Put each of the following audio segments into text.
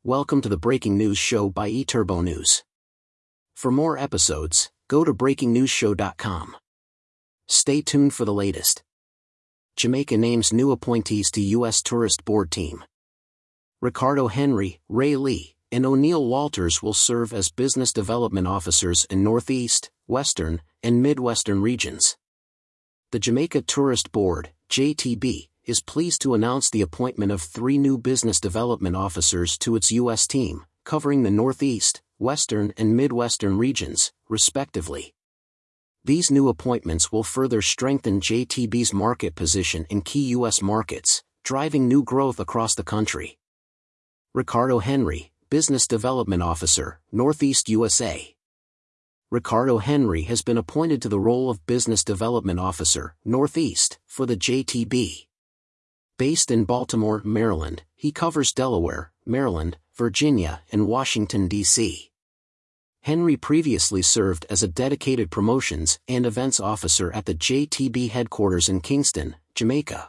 Welcome to the Breaking News Show by eTurbo News. For more episodes, go to breakingnewsshow.com. Stay tuned for the latest. Jamaica names new appointees to U.S. Tourist Board team. Ricardo Henry, Ray Lee, and O'Neill Walters will serve as business development officers in Northeast, Western, and Midwestern regions. The Jamaica Tourist Board, JTB, is pleased to announce the appointment of 3 new business development officers to its U.S. team, covering the Northeast, Western and Midwestern regions, respectively. These new appointments will further strengthen JTB's market position in key U.S. markets, driving new growth across the country. Ricardo Henry, Business Development Officer, Northeast USA. Ricardo Henry has been appointed to the role of Business Development Officer, Northeast, for the JTB. Based in Baltimore, Maryland, he covers Delaware, Maryland, Virginia, and Washington, D.C. Henry previously served as a dedicated promotions and events officer at the JTB headquarters in Kingston, Jamaica.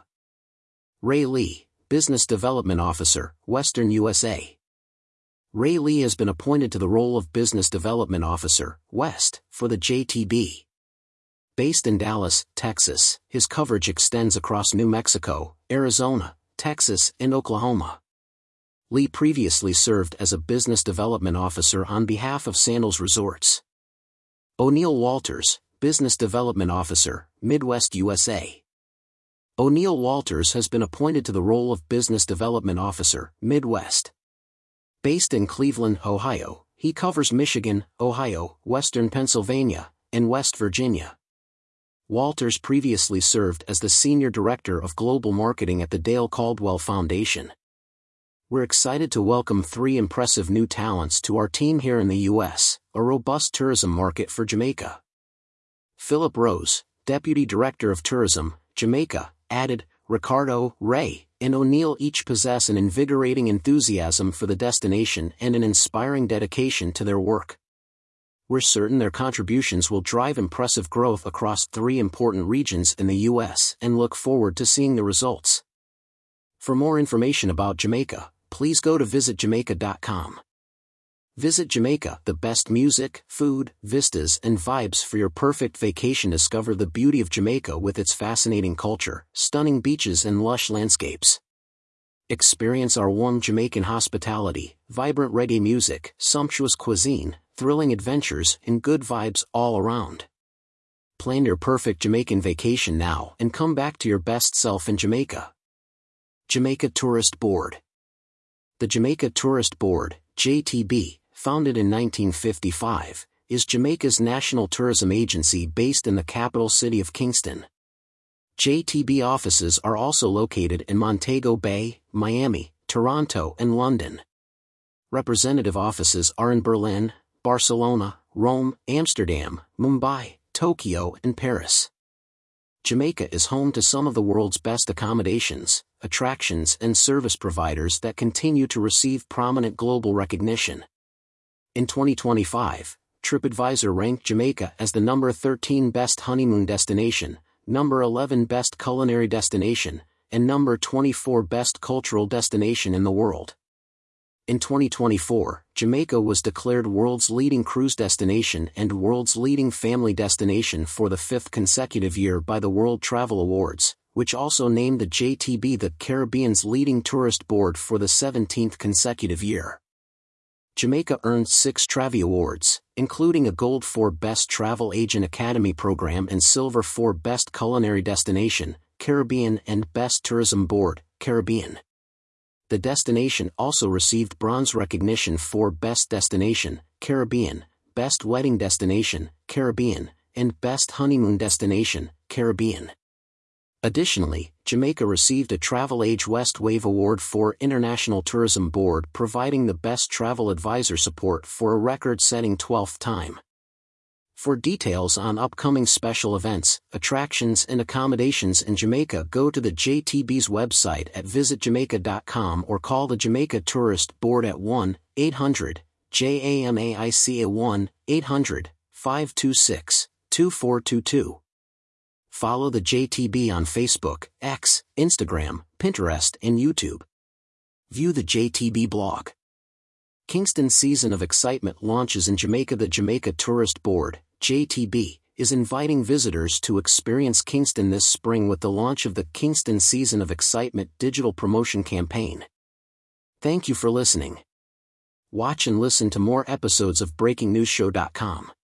Ray Lee, Business Development Officer, Western USA. Ray Lee has been appointed to the role of Business Development Officer, West, for the JTB. Based in Dallas, Texas, his coverage extends across New Mexico, Arizona, Texas, and Oklahoma. Lee previously served as a business development officer on behalf of Sandals Resorts. O'Neill Walters, Business Development Officer, Midwest USA. O'Neill Walters has been appointed to the role of Business Development Officer, Midwest. Based in Cleveland, Ohio, he covers Michigan, Ohio, Western Pennsylvania, and West Virginia. Walters previously served as the Senior Director of Global Marketing at the Dale Caldwell Foundation. We're excited to welcome 3 impressive new talents to our team here in the U.S., a robust tourism market for Jamaica. Philip Rose, Deputy Director of Tourism, Jamaica, added, Ricardo, Ray, and O'Neill each possess an invigorating enthusiasm for the destination and an inspiring dedication to their work. We're certain their contributions will drive impressive growth across 3 important regions in the U.S. and look forward to seeing the results. For more information about Jamaica, please go to visitjamaica.com. Visit Jamaica, the best music, food, vistas, and vibes for your perfect vacation. Discover the beauty of Jamaica with its fascinating culture, stunning beaches, and lush landscapes. Experience our warm Jamaican hospitality, vibrant reggae music, sumptuous cuisine, thrilling adventures, and good vibes all around. Plan your perfect Jamaican vacation now and come back to your best self in Jamaica. Jamaica Tourist Board. The Jamaica Tourist Board, JTB, founded in 1955, is Jamaica's national tourism agency based in the capital city of Kingston. JTB offices are also located in Montego Bay, Miami, Toronto, and London. Representative offices are in Berlin, Barcelona, Rome, Amsterdam, Mumbai, Tokyo, and Paris. Jamaica is home to some of the world's best accommodations, attractions, and service providers that continue to receive prominent global recognition. In 2025, TripAdvisor ranked Jamaica as the number 13 best honeymoon destination, number 11 best culinary destination, and number 24 best cultural destination in the world. In 2024, Jamaica was declared world's leading cruise destination and world's leading family destination for the 5th consecutive year by the World Travel Awards, which also named the JTB the Caribbean's leading tourist board for the 17th consecutive year. Jamaica earned 6 Travel Awards, including a gold for Best Travel Agent Academy Program and silver for Best Culinary Destination, Caribbean, and Best Tourism Board, Caribbean. The destination also received bronze recognition for Best Destination, Caribbean, Best Wedding Destination, Caribbean, and Best Honeymoon Destination, Caribbean. Additionally, Jamaica received a Travel Age West Wave Award for International Tourism Board, providing the best travel advisor support for a record-setting 12th time. For details on upcoming special events, attractions, and accommodations in Jamaica, go to the JTB's website at visitjamaica.com or call the Jamaica Tourist Board at 1-800-JAMAICA 1-800-526-2422. Follow the JTB on Facebook, X, Instagram, Pinterest, and YouTube. View the JTB blog. Kingston Season of Excitement launches in Jamaica. The Jamaica Tourist Board, JTB, is inviting visitors to experience Kingston this spring with the launch of the Kingston Season of Excitement digital promotion campaign. Thank you for listening. Watch and listen to more episodes of BreakingNewsShow.com.